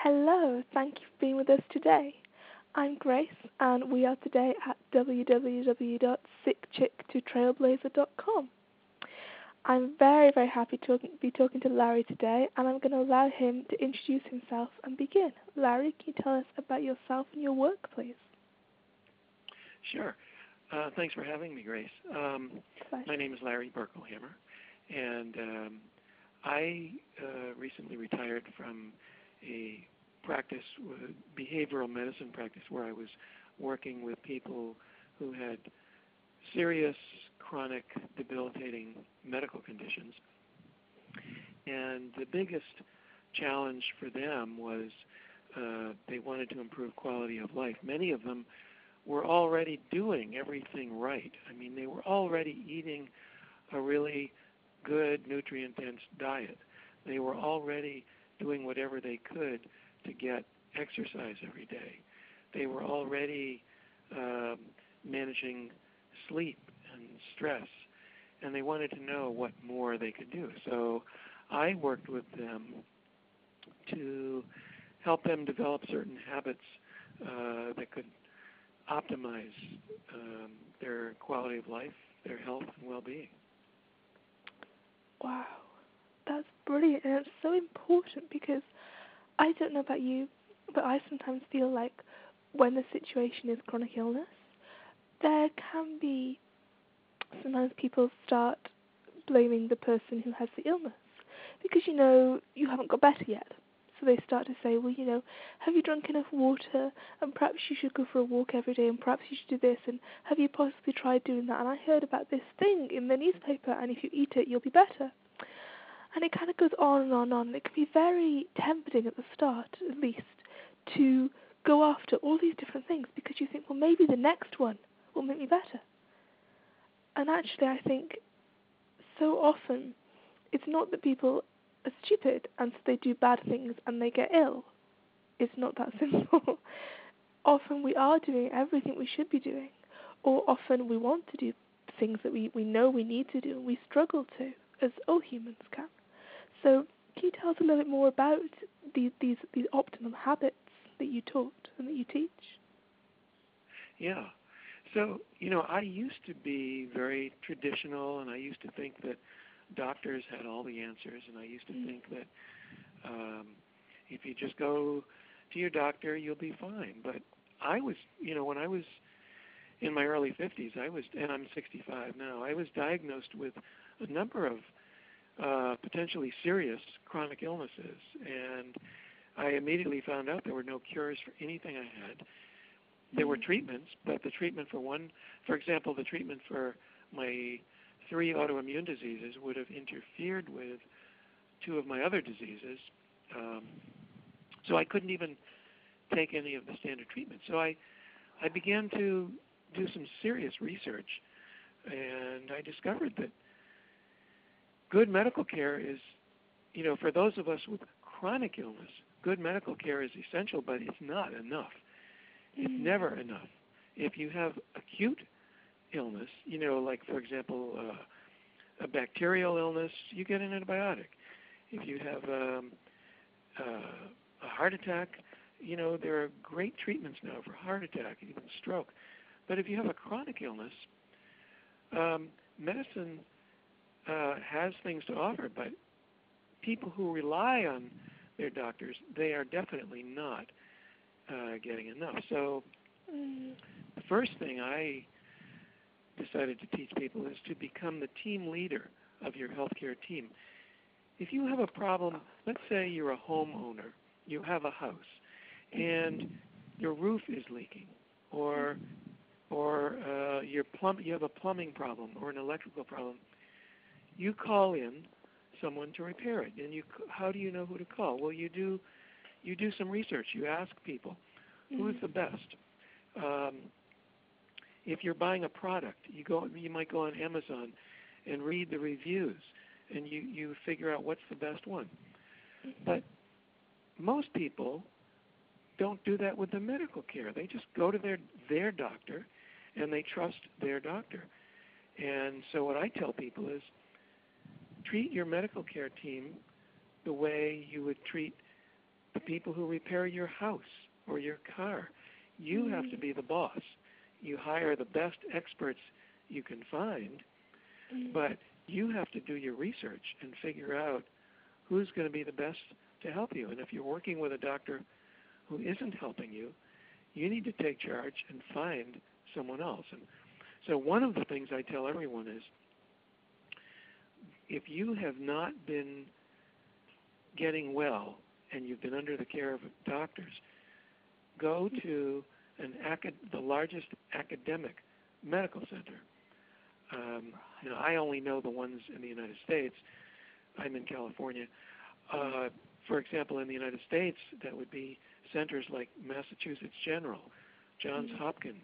Hello, thank you for being with us today. I'm Grace, and we are today at www.sickchick2trailblazer.com. I'm very, very happy to be talking to Larry today, and I'm going to allow him to introduce himself and begin. Larry, can you tell us about yourself and your work, please? Sure. Thanks for having me, Grace. My name is Larry Berkelhammer, and I recently retired from a practice, behavioral medicine practice, where I was working with people who had serious, chronic, debilitating medical conditions. And the biggest challenge for them was they wanted to improve quality of life. Many of them were already doing everything right. I mean, they were already eating a really good, nutrient-dense diet. They were already doing whatever they could to get exercise every day. They were already managing sleep and stress, and they wanted to know what more they could do. So I worked with them to help them develop certain habits that could optimize their quality of life, their health, and well-being. Wow, that's brilliant, and it's so important because I don't know about you, but I sometimes feel like when the situation is chronic illness, there can be sometimes people start blaming the person who has the illness because, you haven't got better yet. So they start to say, well, have you drunk enough water? And perhaps you should go for a walk every day, and perhaps you should do this, and have you possibly tried doing that? And I heard about this thing in the newspaper, and if you eat it, you'll be better. And it kind of goes on and on and on. It can be very tempting at the start, at least, to go after all these different things because you think, well, maybe the next one will make me better. And actually, I think so often it's not that people are stupid and so they do bad things and they get ill. It's not that simple. Often we are doing everything we should be doing, or often we want to do things that we know we need to do and we struggle to, as all humans can. So can you tell us a little bit more about these optimum habits that you taught and that you teach? Yeah. So, I used to be very traditional, and I used to think that doctors had all the answers, and I used to think that if you just go to your doctor, you'll be fine. But I was, when I was in my early 50s, and I'm 65 now, I was diagnosed with a number of potentially serious chronic illnesses, and I immediately found out there were no cures for anything I had. There were treatments, but the treatment for example, the treatment for my 3 autoimmune diseases would have interfered with 2 of my other diseases, so I couldn't even take any of the standard treatments. So I began to do some serious research, and I discovered that good medical care is, for those of us with chronic illness, good medical care is essential, but it's not enough. It's never enough. If you have acute illness, like, for example, a bacterial illness, you get an antibiotic. If you have a heart attack, there are great treatments now for heart attack, even stroke. But if you have a chronic illness, medicine has things to offer, but people who rely on their doctors, they are definitely not getting enough. So the first thing I decided to teach people is to become the team leader of your healthcare team. If you have a problem, let's say you're a homeowner, you have a house, and your roof is leaking, or you have a plumbing problem or an electrical problem, you call in someone to repair it. And how do you know who to call? Well, you do some research. You ask people, who's the best? If you're buying a product, you might go on Amazon and read the reviews, and you figure out what's the best one. But most people don't do that with the medical care. They just go to their doctor, and they trust their doctor. And so what I tell people is, treat your medical care team the way you would treat the people who repair your house or your car. You have to be the boss. You hire the best experts you can find, but you have to do your research and figure out who's going to be the best to help you. And if you're working with a doctor who isn't helping you, you need to take charge and find someone else. And so one of the things I tell everyone is, if you have not been getting well and you've been under the care of doctors, go to the largest academic medical center. I only know the ones in the United States. I'm in California. For example, in the United States, that would be centers like Massachusetts General, Johns Hopkins,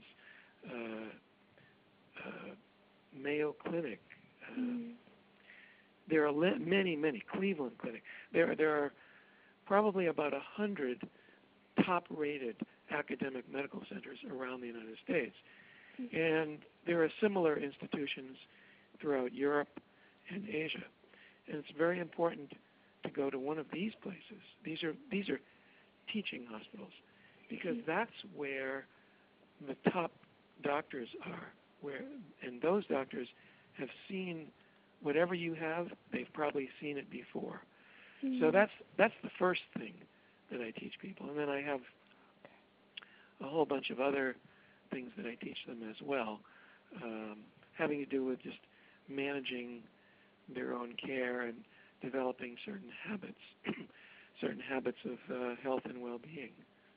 Mayo Clinic. There are many, Cleveland Clinic. There are probably about 100 top-rated academic medical centers around the United States. And there are similar institutions throughout Europe and Asia. And it's very important to go to one of these places. These are teaching hospitals, because that's where the top doctors are, and those doctors have seen whatever you have, they've probably seen it before. So that's the first thing that I teach people. And then I have a whole bunch of other things that I teach them as well, having to do with just managing their own care and developing certain habits of health and well-being.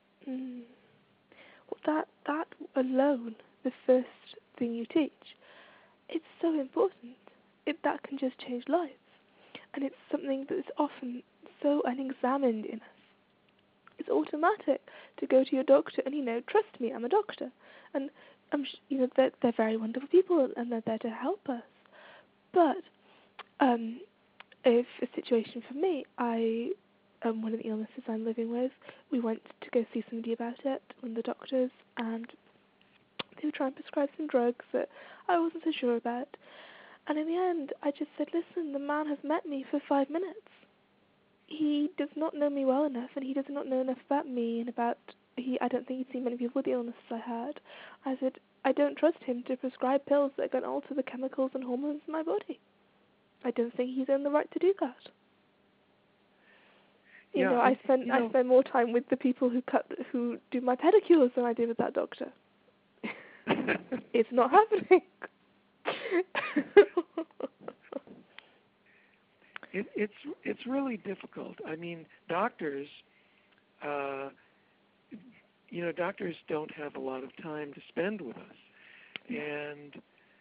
Well, that alone, the first thing you teach, it's so important. That can just change lives. And it's something that is often so unexamined in us. It's automatic to go to your doctor and, trust me, I'm a doctor. And, they're very wonderful people and they're there to help us. But if a situation for me, one of the illnesses I'm living with, we went to go see somebody about it, one of the doctors, and they were trying to prescribe some drugs that I wasn't so sure about. And in the end, I just said, listen, the man has met me for 5 minutes. He does not know me well enough, and he does not know enough about me and I don't think he'd seen many people with the illnesses I had. I said, I don't trust him to prescribe pills that are going to alter the chemicals and hormones in my body. I don't think he's in the right to do that. I spend more time with the people who do my pedicures than I do with that doctor. It's not happening. It's really difficult. I mean, doctors, doctors don't have a lot of time to spend with us, and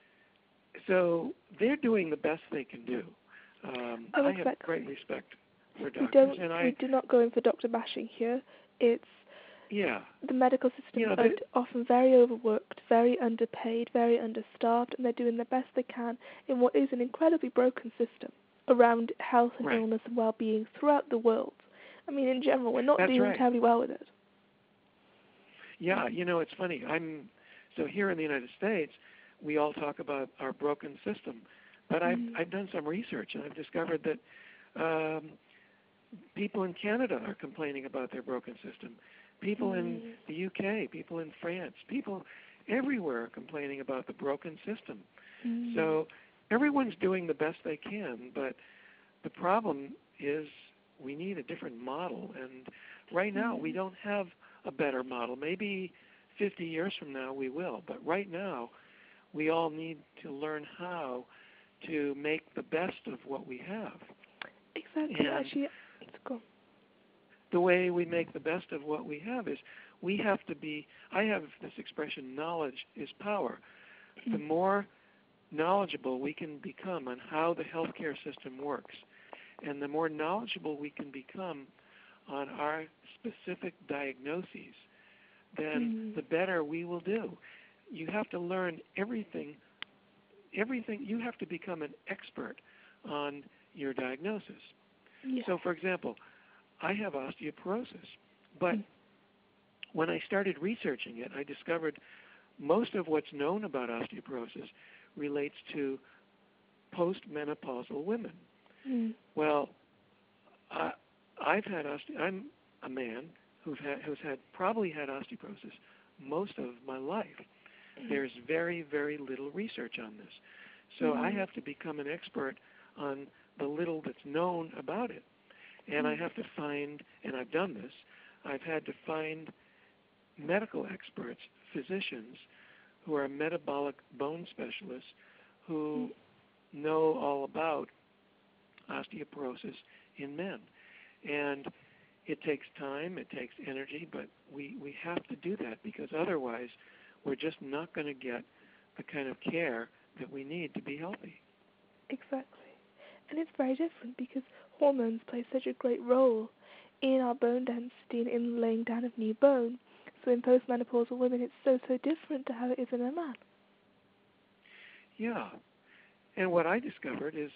so they're doing the best they can do. I have great respect for doctors, we do not go in for doctor bashing here. It's the medical system is often very overworked, very underpaid, very understaffed, and they're doing the best they can in what is an incredibly broken system around health and illness and well-being throughout the world. I mean, in general, we're not doing terribly well with it. Yeah, it's funny. So here in the United States, we all talk about our broken system, but I've done some research and I've discovered that people in Canada are complaining about their broken system. People in the UK, people in France, people everywhere are complaining about the broken system. So everyone's doing the best they can, but the problem is we need a different model. And right now we don't have a better model. Maybe 50 years from now we will, but right now we all need to learn how to make the best of what we have. Exactly. Actually, let's go. The way we make the best of what we have is we have to be, I have this expression, knowledge is power. The more knowledgeable we can become on how the healthcare system works, and the more knowledgeable we can become on our specific diagnoses, then the better we will do. You have to learn everything, you have to become an expert on your diagnosis. Yeah. So, for example, I have osteoporosis, but when I started researching it, I discovered most of what's known about osteoporosis relates to postmenopausal women. Well, I've had I'm a man who's probably had osteoporosis most of my life. There's very, very little research on this. So I have to become an expert on the little that's known about it. And I have to find, and I've done this, I've had to find medical experts, physicians, who are metabolic bone specialists who know all about osteoporosis in men. And it takes time, it takes energy, but we have to do that because otherwise we're just not going to get the kind of care that we need to be healthy. Exactly. And it's very different because hormones play such a great role in our bone density and in the laying down of new bone. So in postmenopausal women, it's so different to how it is in a man. Yeah. And what I discovered is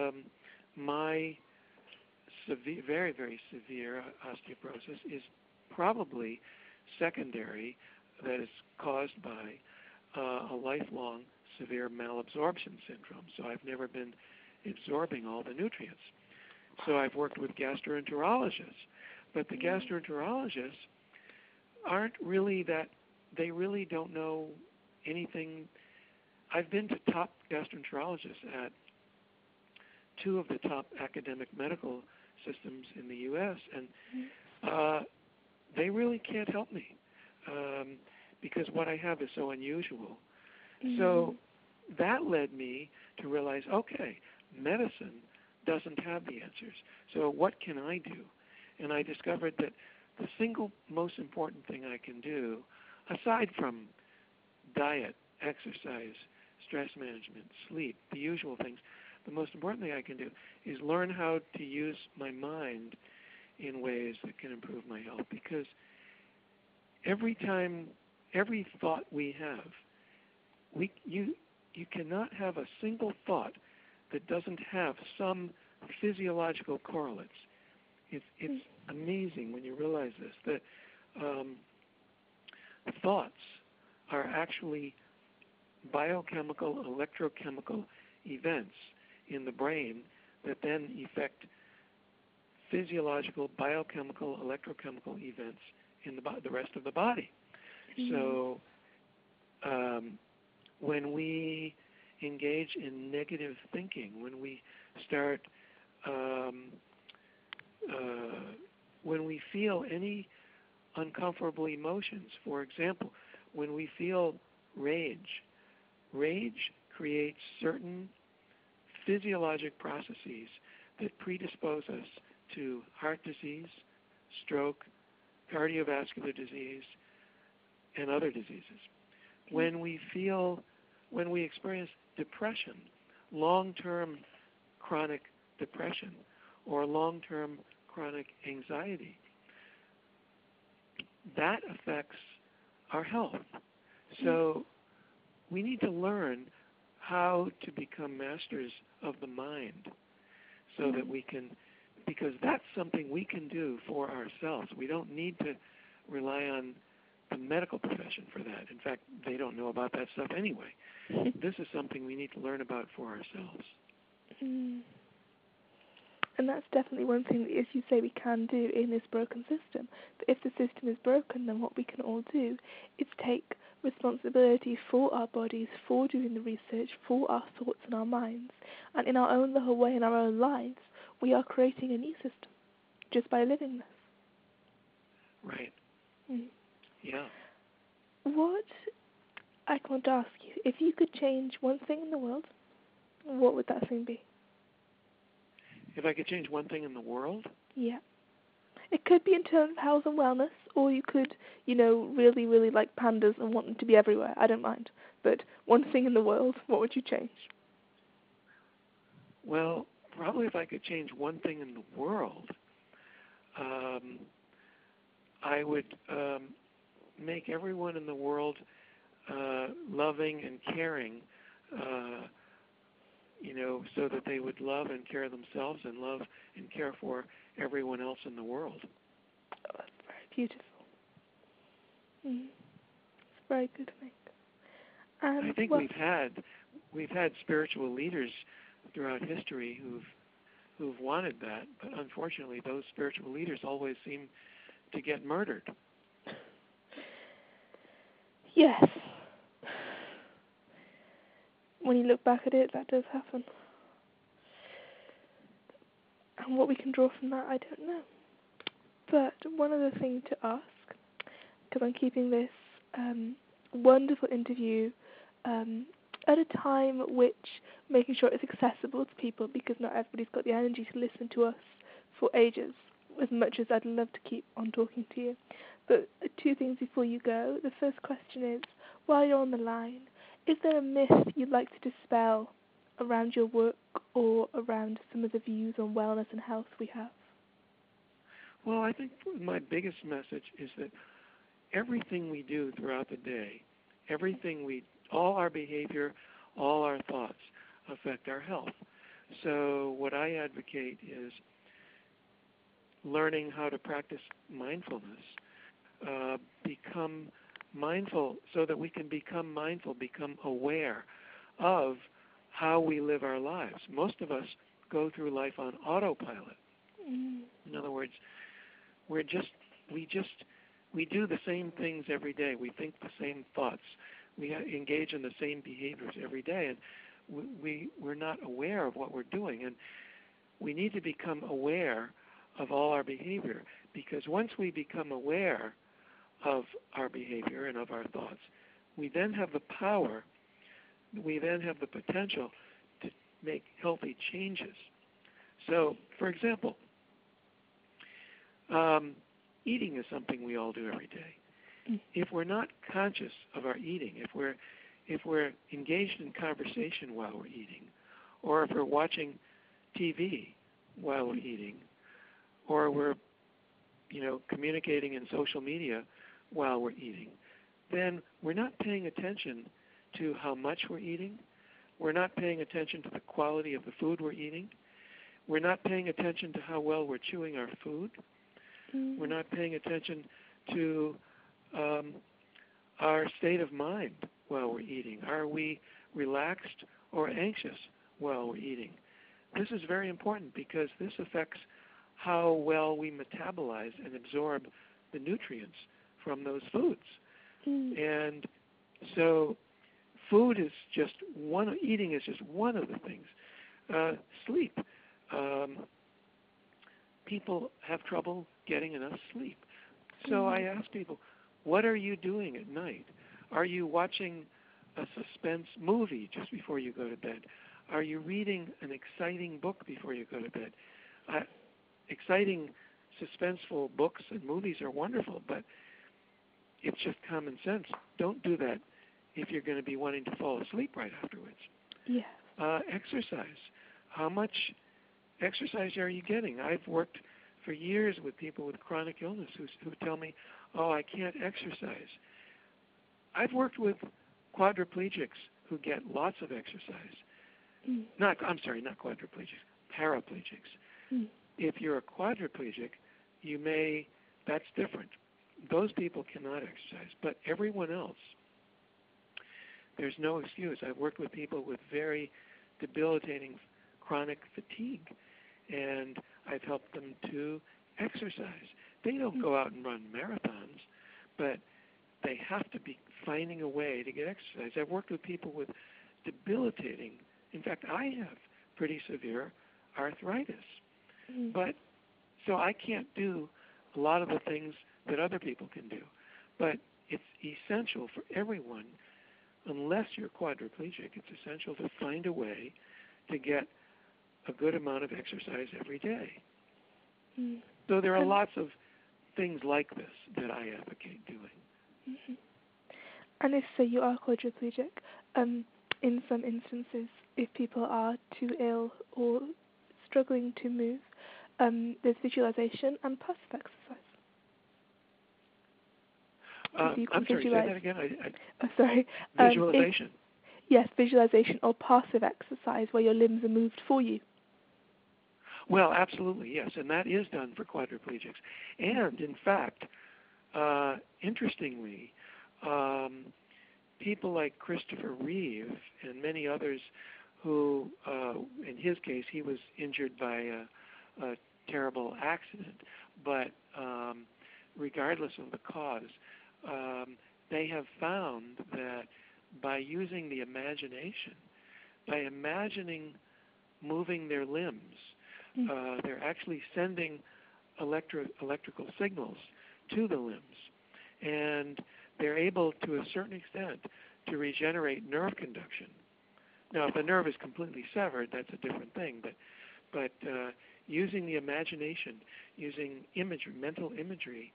my severe, very, very severe osteoporosis is probably secondary, that is caused by a lifelong severe malabsorption syndrome. So I've never been absorbing all the nutrients. So I've worked with gastroenterologists, but the gastroenterologists aren't really that, they really don't know anything. I've been to top gastroenterologists at two of the top academic medical systems in the U.S., and they really can't help me because what I have is so unusual. So that led me to realize, okay, medicine doesn't have the answers. So what can I do? And I discovered that the single most important thing I can do, aside from diet, exercise, stress management, sleep, the usual things, the most important thing I can do is learn how to use my mind in ways that can improve my health. Because every thought we have, you cannot have a single thought that doesn't have some physiological correlates. It's amazing when you realize this, that thoughts are actually biochemical, electrochemical events in the brain that then affect physiological, biochemical, electrochemical events in the rest of the body. So when we engage in negative thinking, when we start, when we feel any uncomfortable emotions, for example, when we feel rage creates certain physiologic processes that predispose us to heart disease, stroke, cardiovascular disease, and other diseases. When we experience depression, long-term chronic depression, or long-term chronic anxiety, that affects our health. So we need to learn how to become masters of the mind so that we can, because that's something we can do for ourselves. We don't need to rely on the medical profession for that. In fact, they don't know about that stuff anyway. This is something we need to learn about for ourselves. And that's definitely one thing that, as you say, we can do in this broken system. But if the system is broken, then what we can all do is take responsibility for our bodies, for doing the research, for our thoughts and our minds. And in our own little way, in our own lives, we are creating a new system just by living this. Right. Yeah. What I want to ask you, if you could change one thing in the world, what would that thing be? If I could change one thing in the world? Yeah. It could be in terms of health and wellness, or you could, really, really like pandas and want them to be everywhere. I don't mind. But one thing in the world, what would you change? Well, probably if I could change one thing in the world, I would make everyone in the world loving and caring, so that they would love and care themselves and love and care for everyone else in the world. Oh, that's very beautiful. It's very good to make. And I think we've had spiritual leaders throughout history who've wanted that, but unfortunately, those spiritual leaders always seem to get murdered. Yes. When you look back at it, that does happen. And what we can draw from that, I don't know. But one other thing to ask, because I'm keeping this wonderful interview at a time which making sure it's accessible to people, because not everybody's got the energy to listen to us for ages, as much as I'd love to keep on talking to you. But two things before you go. The first question is, while you're on the line, is there a myth you'd like to dispel around your work or around some of the views on wellness and health we have? Well, I think my biggest message is that everything we do throughout the day, all our behavior, all our thoughts affect our health. So what I advocate is learning how to practice mindfulness, become mindful so that we can become mindful, become aware of how we live our lives. Most of us go through life on autopilot. In other words, we do the same things every day. We think the same thoughts. We engage in the same behaviors every day, and we're not aware of what we're doing. And we need to become aware of all our behavior, because once we become aware of our behavior and of our thoughts, we then have the power, we then have the potential to make healthy changes. So, for example, eating is something we all do every day. If we're not conscious of our eating, if we're engaged in conversation while we're eating, or if we're watching TV while we're eating, or we're communicating in social media while we're eating, then we're not paying attention to how much we're eating. We're not paying attention to the quality of the food we're eating. We're not paying attention to how well we're chewing our food. We're not paying attention to our state of mind while we're eating. Are we relaxed or anxious while we're eating? This is very important because this affects how well we metabolize and absorb the nutrients from those foods. And so eating is just one of the things. Sleep. People have trouble getting enough sleep. So I ask people, what are you doing at night? Are you watching a suspense movie just before you go to bed? Are you reading an exciting book before you go to bed? Exciting, suspenseful books and movies are wonderful, but it's just common sense. Don't do that if you're going to be wanting to fall asleep right afterwards. Yeah. Exercise. How much exercise are you getting? I've worked for years with people with chronic illness who tell me, I can't exercise. I've worked with quadriplegics who get lots of exercise. Not quadriplegics, paraplegics. If you're a quadriplegic, that's different. Those people cannot exercise, but everyone else, there's no excuse. I've worked with people with very debilitating chronic fatigue, and I've helped them to exercise. They don't go out and run marathons, but they have to be finding a way to get exercise. I've worked with people with debilitating, in fact, I have pretty severe arthritis. But so I can't do a lot of the things that other people can do. But it's essential for everyone, unless you're quadriplegic, it's essential to find a way to get a good amount of exercise every day. So there are lots of things like this that I advocate doing. And if, say, you are quadriplegic, in some instances, if people are too ill or struggling to move, there's visualization and passive exercise. I'm sorry, say that again. Sorry. Visualization. Yes, visualization or passive exercise where your limbs are moved for you. Well, absolutely, yes, and that is done for quadriplegics. And, in fact, interestingly, people like Christopher Reeve and many others who, in his case, he was injured by a terrible accident, but regardless of the cause, they have found that by using the imagination, by imagining moving their limbs, they're actually sending electrical signals to the limbs, and they're able, to a certain extent, to regenerate nerve conduction. Now, if the nerve is completely severed, that's a different thing. But using the imagination, using imagery, mental imagery,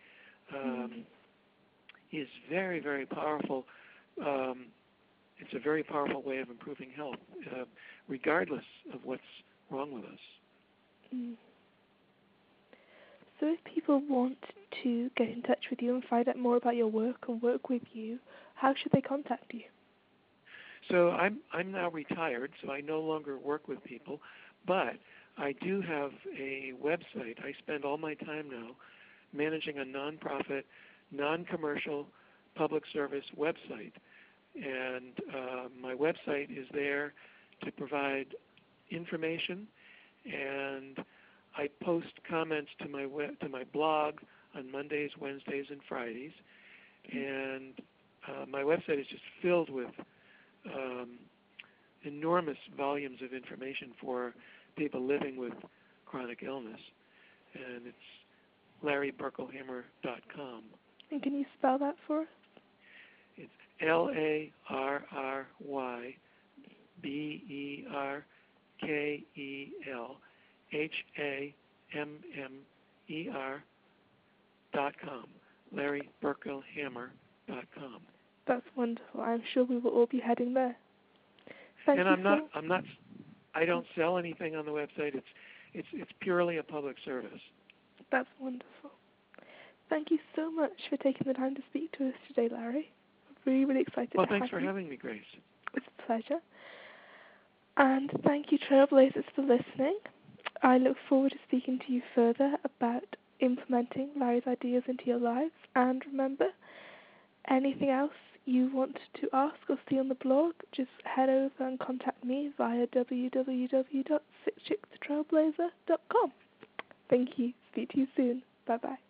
is very, very powerful. It's a very powerful way of improving health, regardless of what's wrong with us. So if people want to get in touch with you and find out more about your work and work with you, how should they contact you? So I'm now retired, so I no longer work with people, but I do have a website. I spend all my time now managing a nonprofit, non-commercial public service website. And my website is there to provide information, and I post comments to my blog on Mondays, Wednesdays, and Fridays. And my website is just filled with enormous volumes of information for people living with chronic illness. And it's LarryBurklehammer.com. And can you spell that for us? It's LarryBurklehammer.com. LarryBurklehammer.com. That's wonderful. I'm sure we will all be heading there. Thank you. I don't sell anything on the website. It's purely a public service. That's wonderful. Thank you so much for taking the time to speak to us today, Larry. I'm really, really excited to have you. Well, thanks for having me, Grace. It's a pleasure. And thank you, Trailblazers, for listening. I look forward to speaking to you further about implementing Larry's ideas into your lives. And remember, anything else you want to ask or see on the blog, just head over and contact me via www.sixchickstrailblazer.com. Thank you. Speak to you soon. Bye-bye.